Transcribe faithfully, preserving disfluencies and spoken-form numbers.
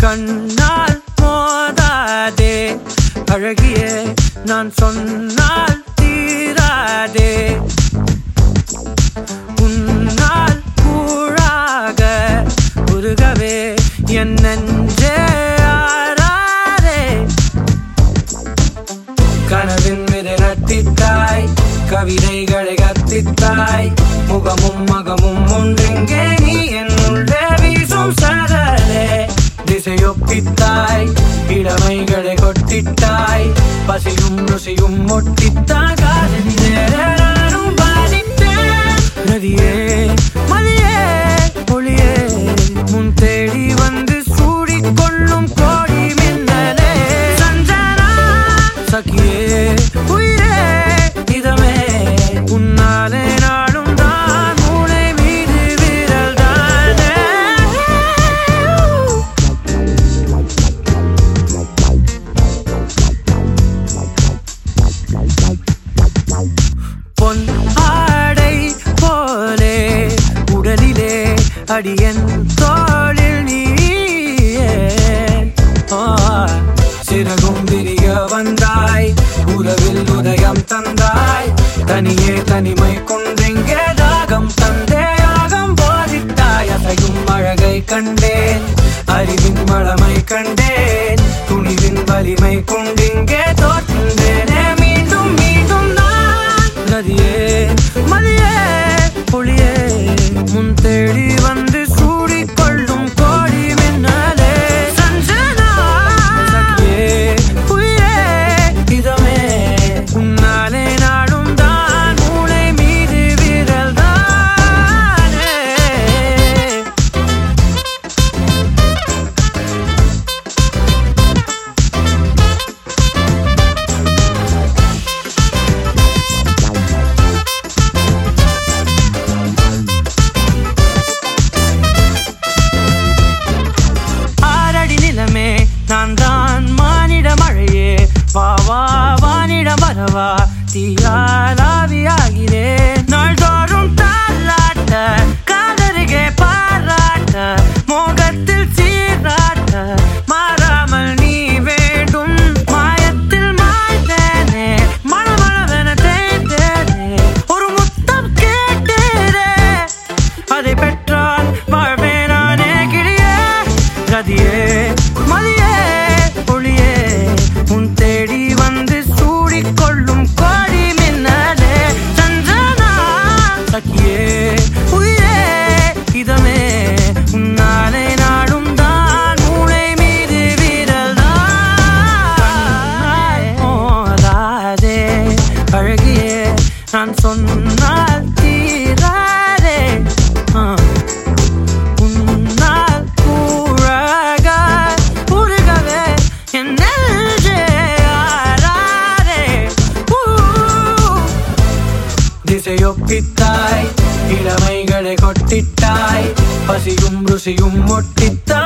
கண்ணால் மோதாதே அழகியே நான் சொன்னால் தீராதே உன்னால் கூழாக உருகவே என் நெஞ்சே ஆராரே கனவின் மீது நட்டித்தாய் கவிதைகளை கத்தித்தாய் முகமும் மகமும் ஒன்றெங்கே நீ என்னுள்ளே வீசும் சகலே திசையொப்பித்தாய் இளமைகளை கொட்டிட்டாய் பசியும் ருசியும் ஒட்டித்தாய் காதலிலும் பாதித்தேன் நதியே மதியே ஒளியே முன் தேடி வந்து சூடிக்கொள்ளும் கோடி மின்னலே சஞ்சனா சகியே உயிரே இதமே உன்னாலே நாளும் தான் மூளை மீது விரல் தானே பொன் ஆடை போலே உடலிலே அடியன் தோளில் நீயே சிறகும் விரிய வந்தாய் உறவில் உதயம் தந்தாய் தனியே தனிமை கொண்டெங்கே தாகம் தந்தே யாகம் போதித்தாய் அசையும் அழகை கண்டேன் அறிவின் வளமை கண்டேன் துணிவின் வலிமை கொண்டிங்கே தோற்றுந்தேனே மீண்டும் மீண்டும் நான் நதியே மதியே ஒளியே முன் தேடி வந்து சூடிக்கொள்ளும் கோடி மின்னலே சஞ்சனா சகியே உயிரே இதமே உன்னாலே நாடும் தான் மூளை மீது விரல் தானே ஆரடி நிலமே நான் தான் மானிட மழையே வா வா வானிட மரவா தீயாலாவியாகிறேன் நாள்தோறும் தாலாட்ட காதருகே பாராட்ட மோகத்தில் சீராட்ட மாறாமல் நீ வேண்டும் மாயத்தில் மாய்த்தேனே மனமளவென தேய்த்தேனே ஒரு முத்தம் கேட்டேனே அதை பெற்றால் வாழ்வேன் நானே கிளியே கதியே மதியே ஒளியே உன் தேடி வந்து சூடிக்கொள்ளும் கோடி மின்னலே சஞ்சனா சகியே உயிரே இதமே உன்னாலே நாடும் தான் மூளை மீது விரல் தான் மோதாதே அழகியே நான் சொன்னால் தீராதே உன்னால் கூழாக உருகவே என் நெஞ்சே ஆராரே திசையொப்பித்தாய் இளமைகளை கொட்டிட்டாய் பசியும் ருசியும் ஒட்டித்தாய்